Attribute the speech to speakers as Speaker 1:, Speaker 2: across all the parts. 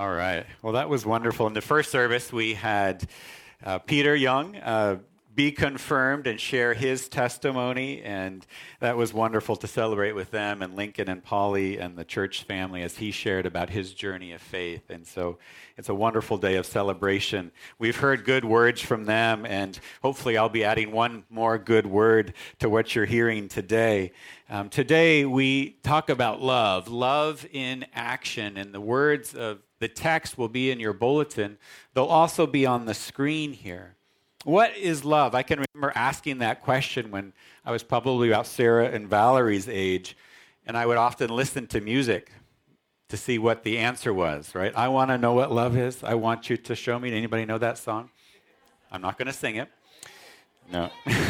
Speaker 1: All right. Well, that was wonderful. In the first service, we had Peter Young be confirmed and share his testimony, and that was wonderful to celebrate with them and Lincoln and Polly and the church family as he shared about his journey of faith. And so it's a wonderful day of celebration. We've heard good words from them, and hopefully I'll be adding one more good word to what you're hearing today. Today we talk about love in action, and the words of the text will be in your bulletin. They'll also be on the screen here. What is love? I can remember asking that question when I was probably about Sarah and Valerie's age, and I would often listen to music to see what the answer was, right? I want to know what love is. I want you to show me. Anybody know that song? I'm not going to sing it. No.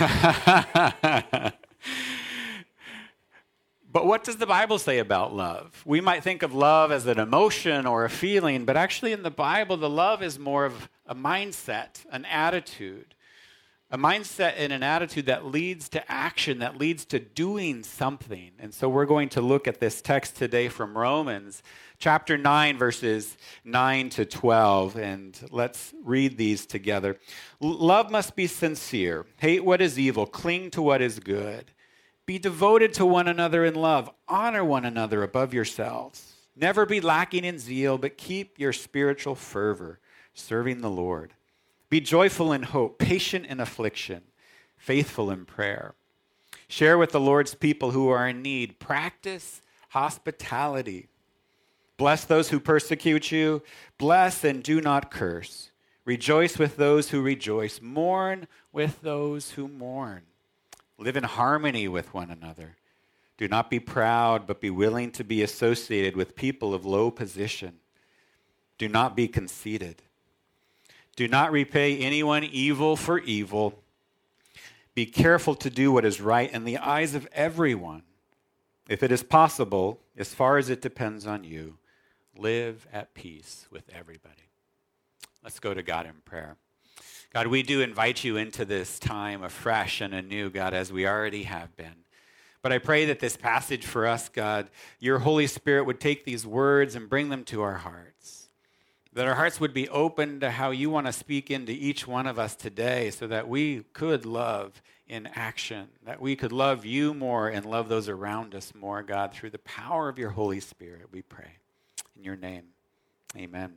Speaker 1: But what does the Bible say about love? We might think of love as an emotion or a feeling, but actually in the Bible, the love is more of a mindset, an attitude. A mindset and an attitude that leads to action, that leads to doing something. And so we're going to look at this text today from Romans, chapter 9, verses 9 to 12. And let's read these together. Love must be sincere. Hate what is evil. Cling to what is good. Be devoted to one another in love. Honor one another above yourselves. Never be lacking in zeal, but keep your spiritual fervor, serving the Lord. Be joyful in hope, patient in affliction, faithful in prayer. Share with the Lord's people who are in need. Practice hospitality. Bless those who persecute you. Bless and do not curse. Rejoice with those who rejoice. Mourn with those who mourn. Live in harmony with one another. Do not be proud, but be willing to be associated with people of low position. Do not be conceited. Do not repay anyone evil for evil. Be careful to do what is right in the eyes of everyone. If it is possible, as far as it depends on you, live at peace with everybody. Let's go to God in prayer. God, we do invite you into this time afresh and anew, God, as we already have been. But I pray that this passage for us, God, your Holy Spirit would take these words and bring them to our hearts. That our hearts would be open to how you want to speak into each one of us today so that we could love in action, that we could love you more and love those around us more, God, through the power of your Holy Spirit, we pray. In your name, amen.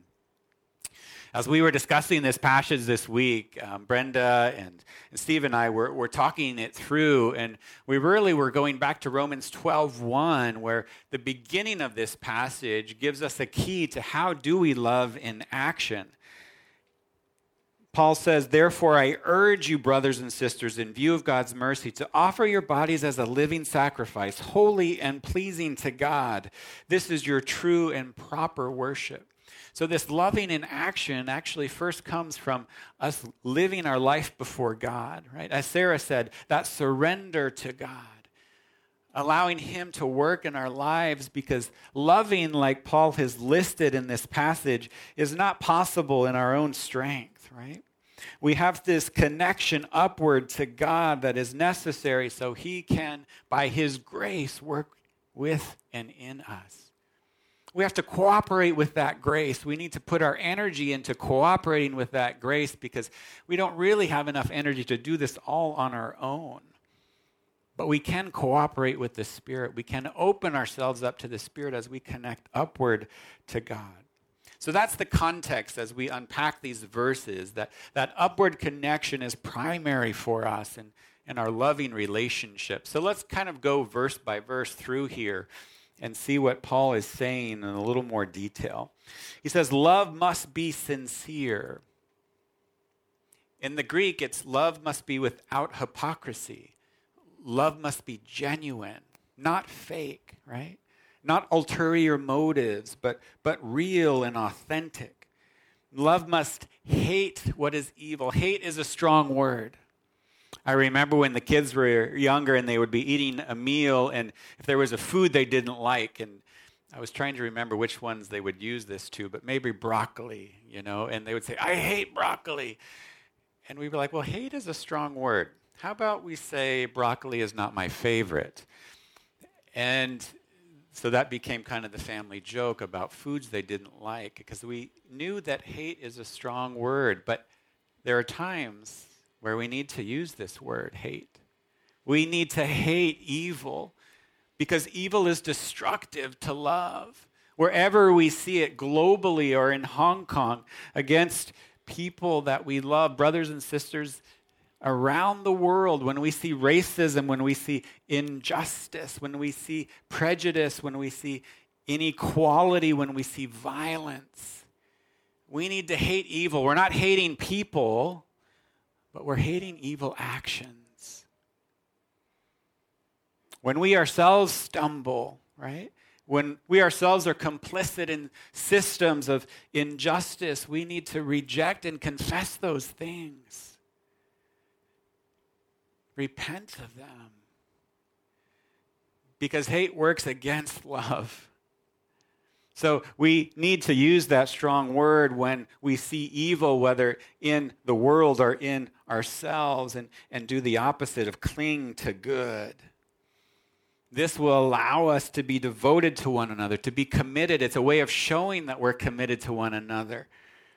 Speaker 1: As we were discussing this passage this week, Brenda and Steve and I were talking it through, and we really were going back to Romans 12:1, where the beginning of this passage gives us a key to how do we love in action. Paul says, therefore, I urge you, brothers and sisters, in view of God's mercy, to offer your bodies as a living sacrifice, holy and pleasing to God. This is your true and proper worship. So this loving in action actually first comes from us living our life before God, right? As Sarah said, that surrender to God, allowing him to work in our lives, because loving, like Paul has listed in this passage, is not possible in our own strength, right? We have this connection upward to God that is necessary so he can, by his grace, work with and in us. We have to cooperate with that grace. We need to put our energy into cooperating with that grace because we don't really have enough energy to do this all on our own. But we can cooperate with the Spirit. We can open ourselves up to the Spirit as we connect upward to God. So that's the context as we unpack these verses, that upward connection is primary for us in our loving relationship. So let's kind of go verse by verse through here and see what Paul is saying in a little more detail. He says, love must be sincere. In the Greek, it's love must be without hypocrisy. Love must be genuine, not fake, right? Not ulterior motives, but real and authentic. Love must hate what is evil. Hate is a strong word. I remember when the kids were younger and they would be eating a meal, and if there was a food they didn't like, and I was trying to remember which ones they would use this to, but maybe broccoli, and they would say, I hate broccoli. And we'd be like, well, hate is a strong word. How about we say broccoli is not my favorite? And So that became kind of the family joke about foods they didn't like, because we knew that hate is a strong word, but there are times where we need to use this word, hate. We need to hate evil because evil is destructive to love. Wherever we see it globally or in Hong Kong against people that we love, brothers and sisters around the world, when we see racism, when we see injustice, when we see prejudice, when we see inequality, when we see violence, we need to hate evil. We're not hating people, but we're hating evil actions. When we ourselves stumble, right? When we ourselves are complicit in systems of injustice, we need to reject and confess those things. Repent of them. Because hate works against love. So we need to use that strong word when we see evil, whether in the world or in ourselves, and do the opposite of cling to good. This will allow us to be devoted to one another, to be committed. It's a way of showing that we're committed to one another.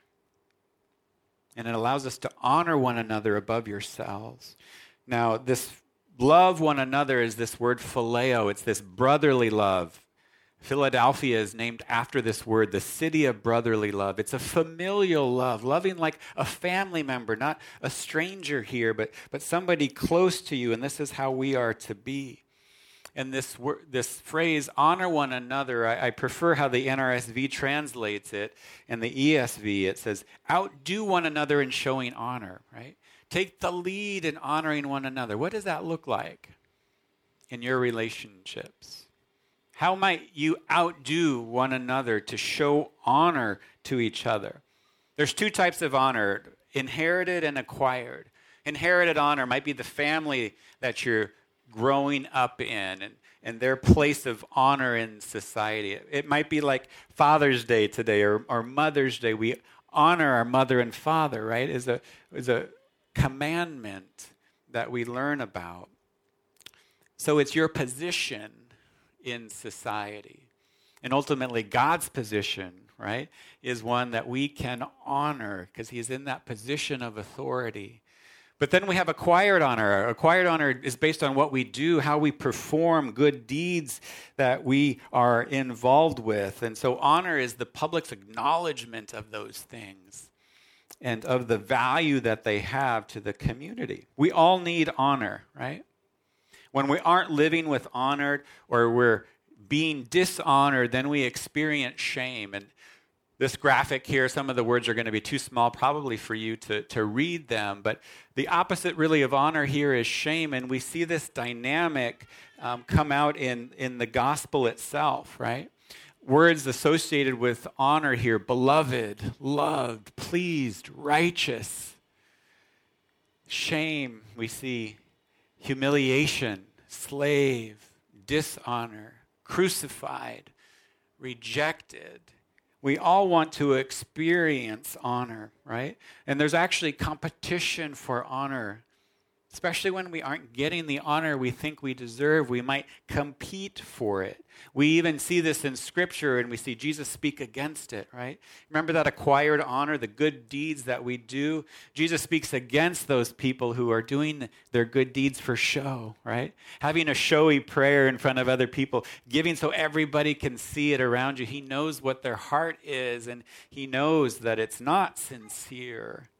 Speaker 1: And it allows us to honor one another above yourselves. Now, this love one another is this word phileo. It's this brotherly love. Philadelphia is named after this word, the city of brotherly love. It's a familial love, loving like a family member, not a stranger here, but somebody close to you. And this is how we are to be. And this phrase, honor one another, I prefer how the NRSV translates it. In the ESV, it says, outdo one another in showing honor, right? Take the lead in honoring one another. What does that look like in your relationships? How might you outdo one another to show honor to each other? There's two types of honor, inherited and acquired. Inherited honor might be the family that you're growing up in and their place of honor in society. It might be like Father's Day today or Mother's Day. We honor our mother and father, right? Is a commandment that we learn about. So it's your position in society. And ultimately, God's position, right, is one that we can honor because he's in that position of authority. But then we have acquired honor. Acquired honor is based on what we do, how we perform good deeds that we are involved with. And so honor is the public's acknowledgement of those things and of the value that they have to the community. We all need honor, right? When we aren't living with honor or we're being dishonored, then we experience shame. And this graphic here, some of the words are going to be too small probably for you to read them, but the opposite really of honor here is shame, and we see this dynamic come out in the gospel itself, right? Words associated with honor here, beloved, loved, pleased, righteous. Shame, we see humiliation, slave, dishonor, crucified, rejected. We all want to experience honor, right? And there's actually competition for honor. Especially when we aren't getting the honor we think we deserve, we might compete for it. We even see this in Scripture, and we see Jesus speak against it, right? Remember that acquired honor, the good deeds that we do? Jesus speaks against those people who are doing their good deeds for show, right? Having a showy prayer in front of other people, giving so everybody can see it around you. He knows what their heart is, and he knows that it's not sincere.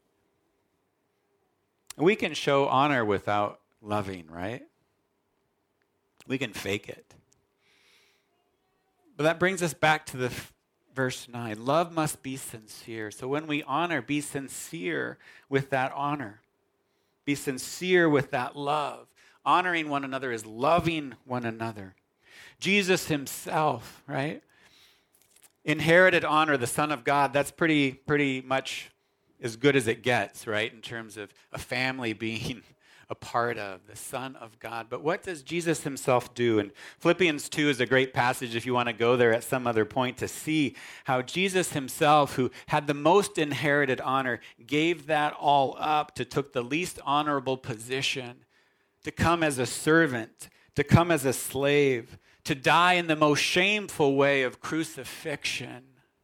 Speaker 1: We can show honor without loving, right? We can fake it. But that brings us back to the verse 9. Love must be sincere. So when we honor, be sincere with that honor. Be sincere with that love. Honoring one another is loving one another. Jesus himself, right? Inherited honor, the Son of God, that's pretty much as good as it gets, right, in terms of a family being a part of the Son of God. But what does Jesus himself do? And Philippians 2 is a great passage if you want to go there at some other point to see how Jesus himself, who had the most inherited honor, gave that all up, took the least honorable position, to come as a servant, to come as a slave, to die in the most shameful way of crucifixion.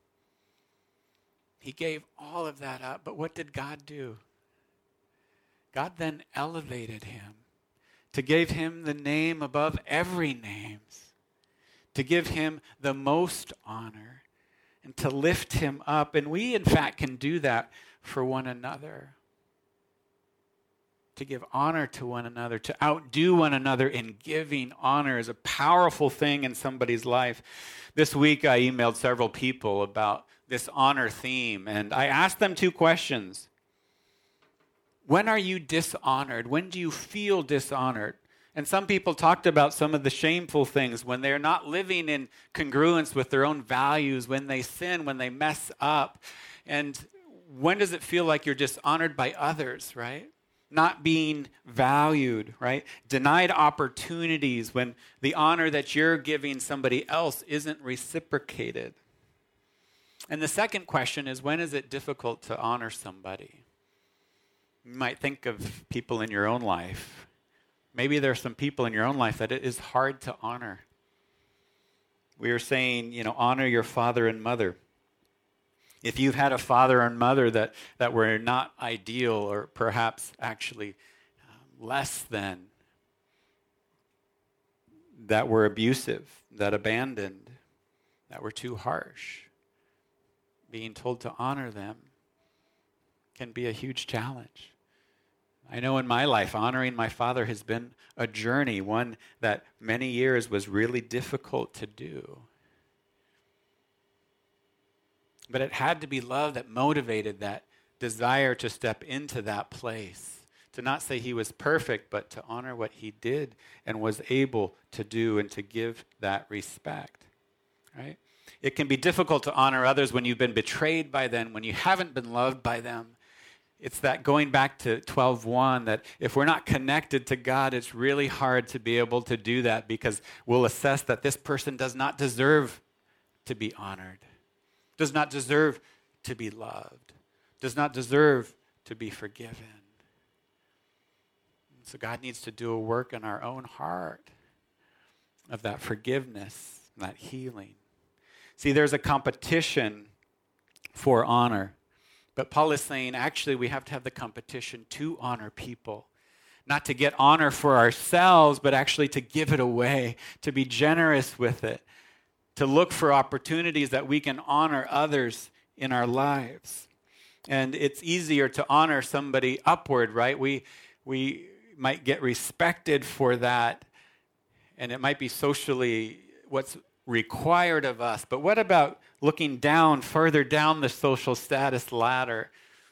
Speaker 1: He gave all of that up. But what did God do? God then elevated him to give him the name above every name, to give him the most honor, and to lift him up. And we, in fact, can do that for one another. To give honor to one another, to outdo one another in giving honor is a powerful thing in somebody's life. This week I emailed several people about this honor theme, and I asked them 2 questions. When are you dishonored? When do you feel dishonored? And some people talked about some of the shameful things, when they're not living in congruence with their own values, when they sin, when they mess up. And when does it feel like you're dishonored by others, right? Not being valued, right? Denied opportunities when the honor that you're giving somebody else isn't reciprocated. And the second question is, when is it difficult to honor somebody? You might think of people in your own life. Maybe there are some people in your own life that it is hard to honor. We are saying, honor your father and mother. If you've had a father and mother that were not ideal, or perhaps actually less than, that were abusive, that abandoned, that were too harsh, being told to honor them can be a huge challenge. I know in my life, honoring my father has been a journey, one that many years was really difficult to do. But it had to be love that motivated that desire to step into that place. To not say he was perfect, but to honor what he did and was able to do, and to give that respect. Right? It can be difficult to honor others when you've been betrayed by them, when you haven't been loved by them. It's that going back to 12:1, that if we're not connected to God, it's really hard to be able to do that, because we'll assess that this person does not deserve to be honored, does not deserve to be loved, does not deserve to be forgiven. So God needs to do a work in our own heart of that forgiveness, that healing. See, there's a competition for honor. But Paul is saying, actually, we have to have the competition to honor people. Not to get honor for ourselves, but actually to give it away, to be generous with it, to look for opportunities that we can honor others in our lives. And it's easier to honor somebody upward, right? We might get respected for that, and it might be socially what's required of us. But what about looking down, further down the social status ladder?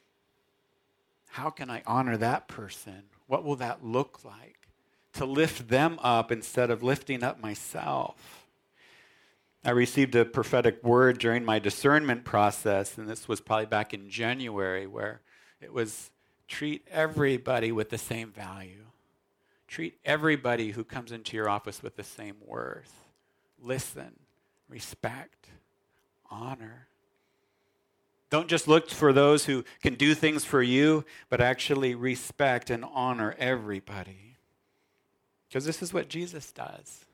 Speaker 1: How can I honor that person? What will that look like? To lift them up instead of lifting up myself. I received a prophetic word during my discernment process, and this was probably back in January, where it was treat everybody with the same value. Treat everybody who comes into your office with the same worth. Listen, respect, honor. Don't just look for those who can do things for you, but actually respect and honor everybody. Because this is what Jesus does.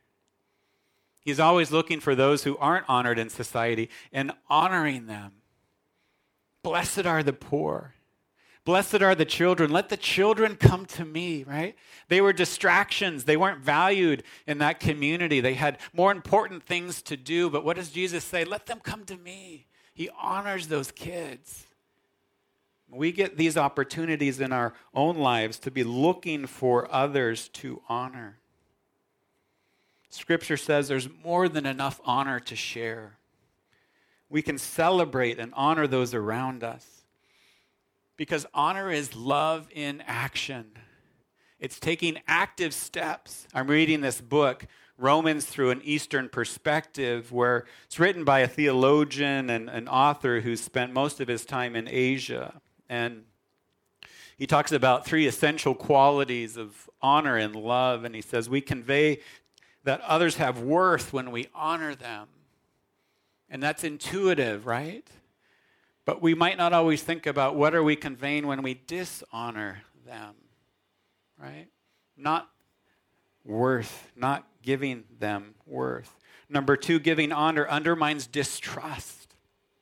Speaker 1: He's always looking for those who aren't honored in society and honoring them. Blessed are the poor. Blessed are the children. Let the children come to me, right? They were distractions. They weren't valued in that community. They had more important things to do. But what does Jesus say? Let them come to me. He honors those kids. We get these opportunities in our own lives to be looking for others to honor. Scripture says there's more than enough honor to share. We can celebrate and honor those around us. Because honor is love in action. It's taking active steps. I'm reading this book, Romans Through an Eastern Perspective, where it's written by a theologian and an author who spent most of his time in Asia. And he talks about 3 essential qualities of honor and love. And he says, we convey that others have worth when we honor them. And that's intuitive, right? But we might not always think about what are we conveying when we dishonor them, right? Not worth, not giving them worth. Number 2, giving honor undermines distrust.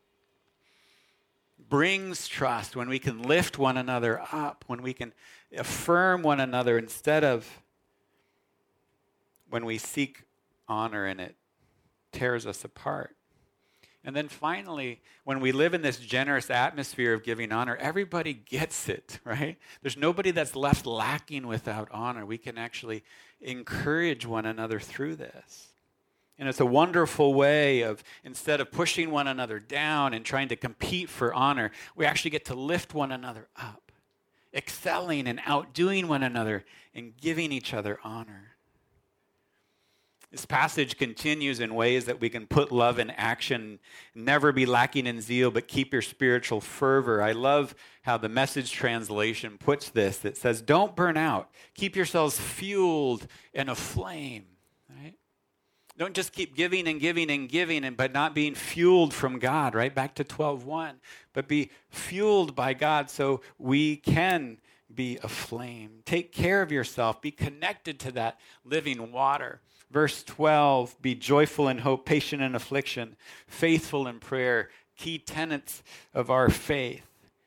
Speaker 1: Brings trust when we can lift one another up, when we can affirm one another instead of when we seek honor and it tears us apart. And then finally, when we live in this generous atmosphere of giving honor, everybody gets it, right? There's nobody that's left lacking without honor. We can actually encourage one another through this. And it's a wonderful way of, instead of pushing one another down and trying to compete for honor, we actually get to lift one another up, excelling and outdoing one another and giving each other honor. This passage continues in ways that we can put love in action, never be lacking in zeal, but keep your spiritual fervor. I love how the Message translation puts this. It says, don't burn out. Keep yourselves fueled and aflame. Right? Don't just keep giving and giving and giving, but not being fueled from God, right? Back to 12:1. But be fueled by God so we can be aflame. Take care of yourself. Be connected to that living water. Verse 12, be joyful in hope, patient in affliction, faithful in prayer, key tenets of our faith.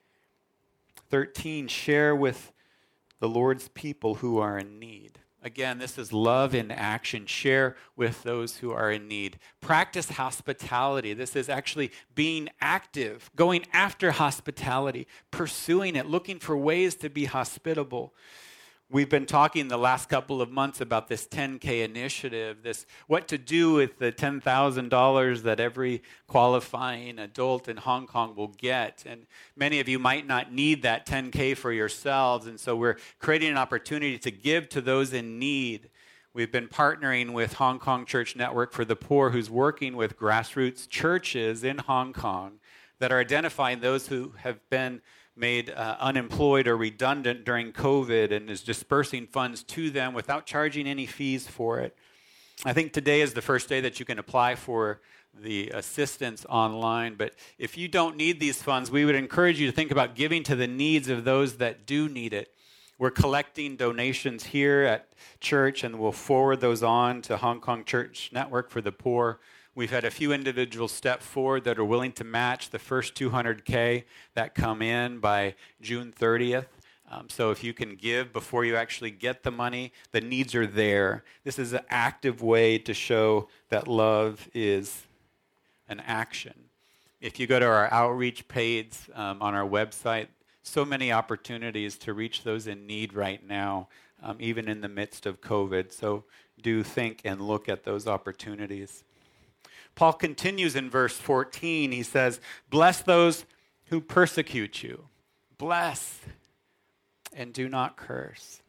Speaker 1: 13, share with the Lord's people who are in need. Again, this is love in action. Share with those who are in need. Practice hospitality. This is actually being active, going after hospitality, pursuing it, looking for ways to be hospitable. We've been talking the last couple of months about this 10K initiative, this what to do with the $10,000 that every qualifying adult in Hong Kong will get. And many of you might not need that 10K for yourselves, and so we're creating an opportunity to give to those in need. We've been partnering with Hong Kong Church Network for the Poor, who's working with grassroots churches in Hong Kong that are identifying those who have been made unemployed or redundant during COVID and is dispersing funds to them without charging any fees for it. I think today is the first day that you can apply for the assistance online, but if you don't need these funds, we would encourage you to think about giving to the needs of those that do need it. We're collecting donations here at church, and we'll forward those on to Hong Kong Church Network for the Poor. We've had a few individuals step forward that are willing to match the first 200K that come in by June 30th. So if you can give before you actually get the money, the needs are there. This is an active way to show that love is an action. If you go to our outreach page on our website, so many opportunities to reach those in need right now, even in the midst of COVID. So do think and look at those opportunities. Paul continues in verse 14. He says, bless those who persecute you. Bless and do not curse.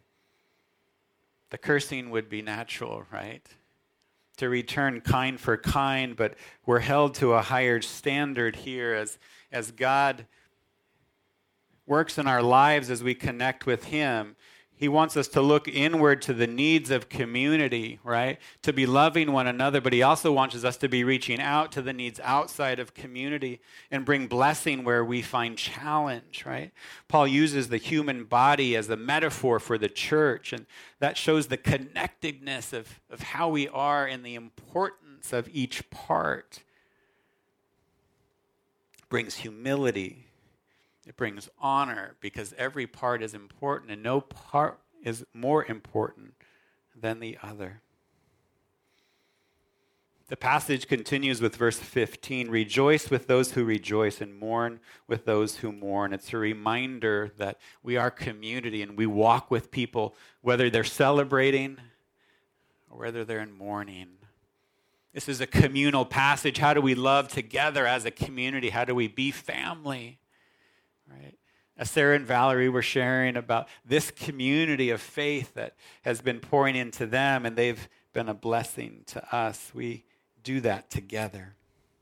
Speaker 1: The cursing would be natural, right? To return kind for kind, but we're held to a higher standard here as God works in our lives as we connect with Him. He wants us to look inward to the needs of community, right? To be loving one another, but He also wants us to be reaching out to the needs outside of community and bring blessing where we find challenge, right? Paul uses the human body as a metaphor for the church, and that shows the connectedness of how we are and the importance of each part. It brings humility. It brings honor because every part is important and no part is more important than the other. The passage continues with verse 15. Rejoice with those who rejoice and mourn with those who mourn. It's a reminder that we are community and we walk with people whether they're celebrating or whether they're in mourning. This is a communal passage. How do we love together as a community? How do we be family? Right? As Sarah and Valerie were sharing about this community of faith that has been pouring into them, and they've been a blessing to us. We do that together.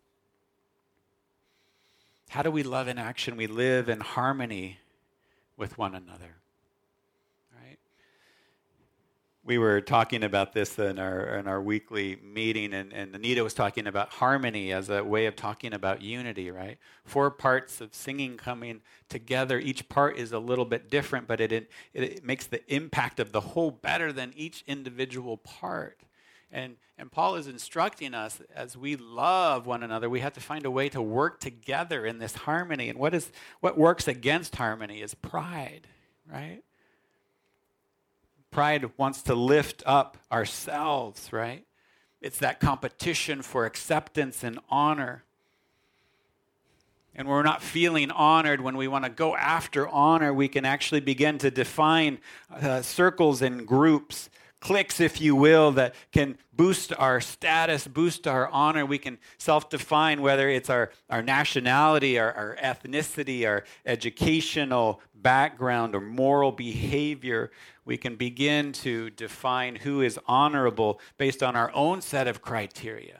Speaker 1: How do we love in action? We live in harmony with one another. Right? We were talking about this in our weekly meeting, and Anita was talking about harmony as a way of talking about unity, right? 4 parts of singing coming together. Each part is a little bit different, but it makes the impact of the whole better than each individual part. And Paul is instructing us, as we love one another, we have to find a way to work together in this harmony. And what works against harmony is pride, right? Pride wants to lift up ourselves, right? It's that competition for acceptance and honor. And we're not feeling honored when we want to go after honor. We can actually begin to define circles and groups, cliques, if you will, that can boost our status, boost our honor. We can self-define whether it's our nationality, our ethnicity, our educational background, or moral behavior. We can begin to define who is honorable based on our own set of criteria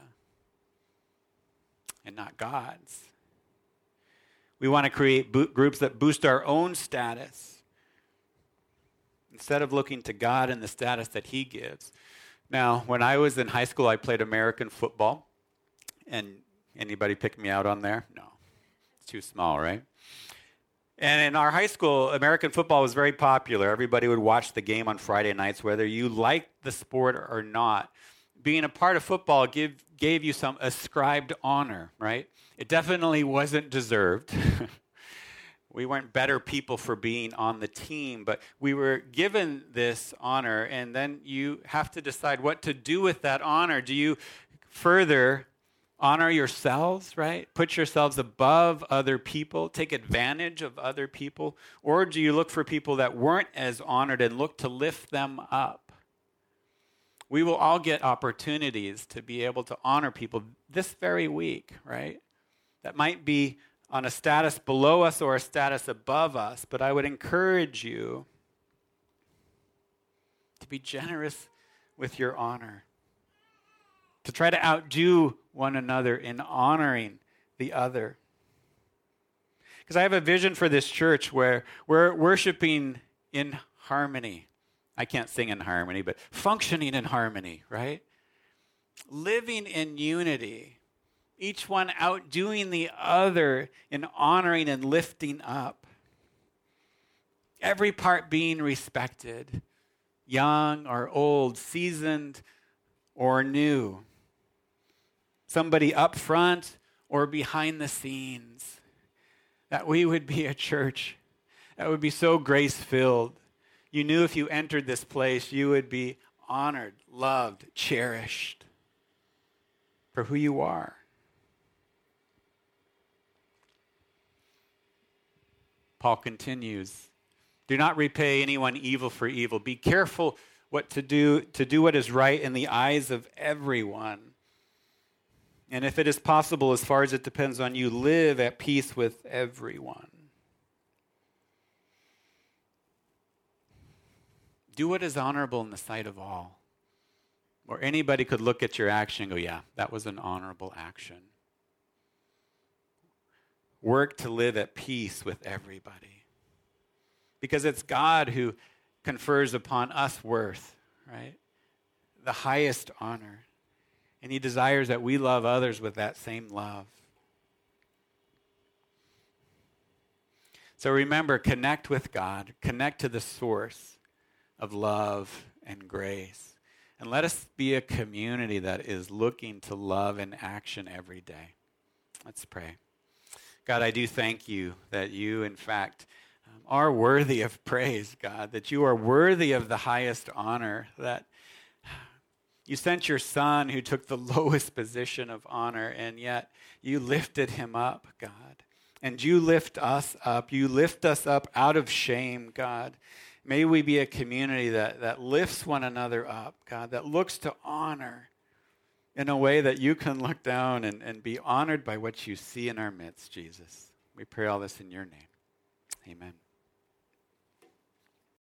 Speaker 1: and not God's. We want to create groups that boost our own status instead of looking to God and the status that He gives. Now, when I was in high school, I played American football. And anybody pick me out on there? No. It's too small, right? And in our high school, American football was very popular. Everybody would watch the game on Friday nights, whether you liked the sport or not. Being a part of football gave you some ascribed honor, right? It definitely wasn't deserved. We weren't better people for being on the team, but we were given this honor, and then you have to decide what to do with that honor. Do you further honor yourselves, right? Put yourselves above other people, take advantage of other people, or do you look for people that weren't as honored and look to lift them up? We will all get opportunities to be able to honor people this very week, right? That might be on a status below us or a status above us, but I would encourage you to be generous with your honor, to try to outdo one another in honoring the other. Because I have a vision for this church where we're worshiping in harmony. I can't sing in harmony, but functioning in harmony, right? Living in unity. Each one outdoing the other in honoring and lifting up. Every part being respected, young or old, seasoned or new. Somebody up front or behind the scenes. That we would be a church that would be so grace-filled. You knew if you entered this place, you would be honored, loved, cherished for who you are. Paul continues, do not repay anyone evil for evil. Be careful what to do what is right in the eyes of everyone. And if it is possible, as far as it depends on you, live at peace with everyone. Do what is honorable in the sight of all. Or anybody could look at your action and go, yeah, that was an honorable action. Work to live at peace with everybody. Because it's God who confers upon us worth, right? The highest honor. And He desires that we love others with that same love. So remember, connect with God. Connect to the source of love and grace. And let us be a community that is looking to love in action every day. Let's pray. God, I do thank you that you, in fact, are worthy of praise, God, that you are worthy of the highest honor, that you sent your Son who took the lowest position of honor, and yet you lifted him up, God. And you lift us up. You lift us up out of shame, God. May we be a community that lifts one another up, God, that looks to honor in a way that you can look down and be honored by what you see in our midst, Jesus. We pray all this in your name. Amen.